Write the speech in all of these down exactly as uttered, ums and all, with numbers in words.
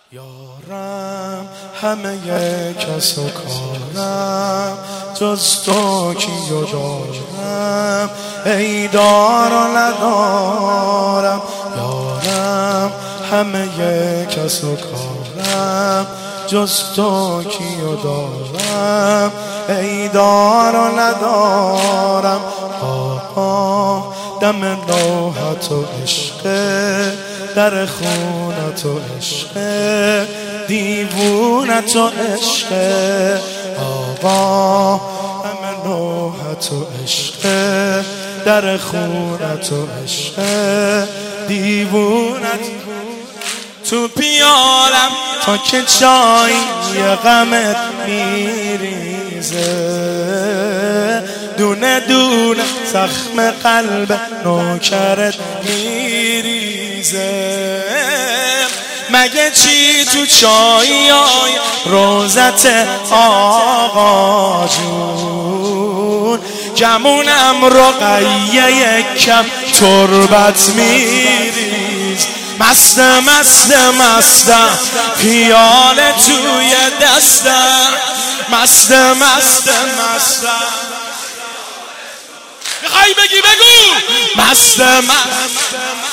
یارم همه کس و کارم جز تو کیو دارم، ای دار و ندارم. یارم همه کس و کارم جز تو کیو دارم، ای دار و ندارم. آقا دم نوحت و عشق، در خونت و عشق، دیوونت و عشق. آقا دم نوحت و عشق، در خونت و عشق، دیوونت. تو پیالم تا که چایی غمت میریزه، دونه دونه زخم قلب نوکرت میریزه. مگه چی تو چایی های روزت آقا جون، گمونم رقیه یکم تربت میریز. مست مست مستم پیاله توی دستم، مست مست مستم. میخوای بگی بگو. مست مست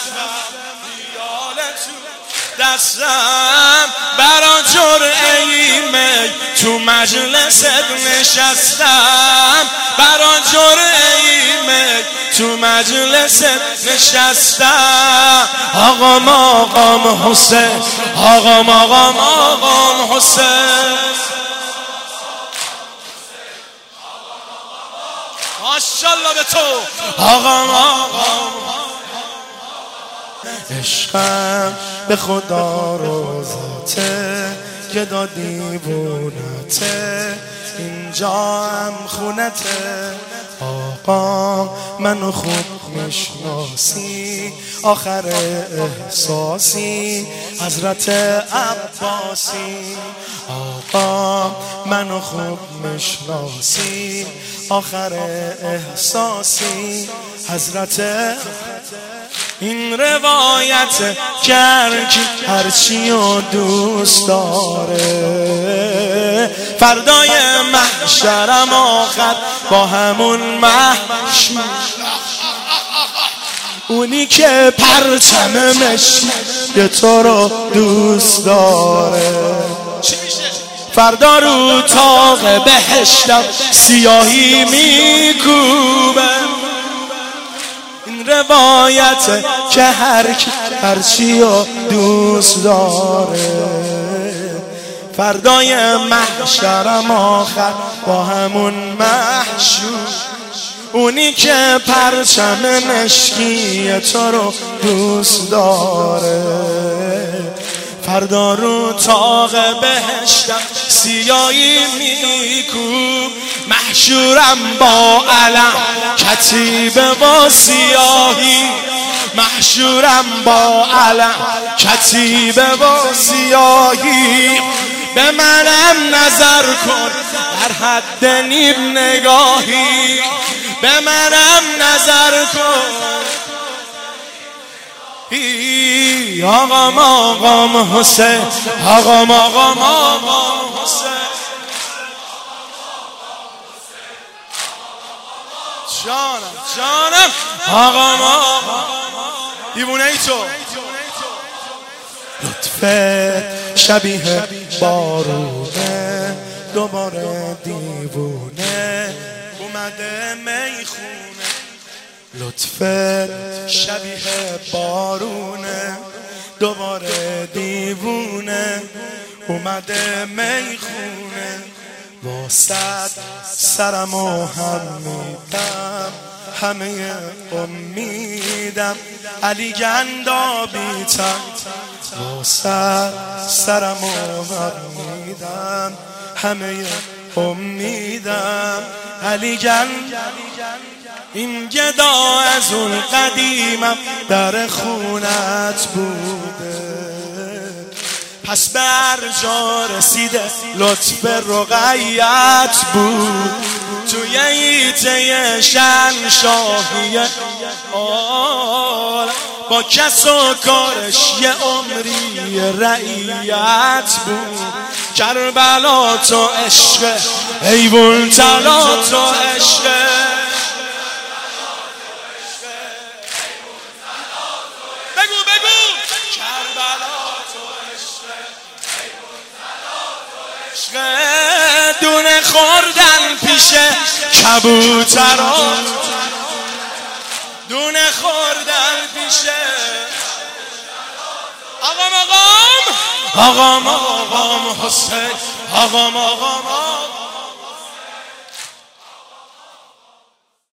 پیاله توی دستم، برا جرعه می تو مجلست نشستم، برا جرعه می تو مجلست نشستم. آقا مقام حسین، آقا مقام آقام حسین، ماشاءالله به تو. آقا مقام عشقم به خدا روزته، گدا دیوونته، اینجا هم خونته. آقا منو خوب میشناسی، آخر احساسی حضرت عباسی. آقا منو خوب میشناسی، آخر احساسی حضرت. این روایت که هرکی هرچی و دوست داره، فردای محشرم آخر با همون محشر، اونی که پرچم مشک تو رو دوست داره، فردا رو طاق بهشتم سیاهی میکوبه. این روایت که هرکی هرچی رو دوست داره، فردای محشرم آخر با همون محشور، اونی که پرچم مشکی تو رو دوست داره، فردا رو طاق بهشتم سیاهی میکوب. محشورم با علم کتیبه و سیاهی، محشورم با علم کتیبه و سیاهی. به منم نظر کن در حد نیم نگاهی، به منم نظر کن. آقا مقام حسین، آقا مقام آقام حسین، جانم جانم. آقا مقام دیوونه ای تو، لطفت شبیه بارونه، دوباره دیوونه اومده میخونه. لطفت شبیه بارونه، دوباره دیوونه اومده میخونه. واسد سرمو هم میدم، همه امیدم علی گندابیتم. واسد سرمو هم میدم، همه امیدم علی گند. این گدا از اون قدیمم در خونت بوده، پس بر جا رسیده لطف رقیت بود. توی ایته شن شاهی با کس و کارش یه عمری رعیت بود. کربلا تو عشق، حیوان طلا تو عشق، بگو بگو کربلا تو عشق، عشق دونه خوردن پیش کبوتران، دونه خوردن پیش آقام آقام آقام آقام حسین، آقام آقام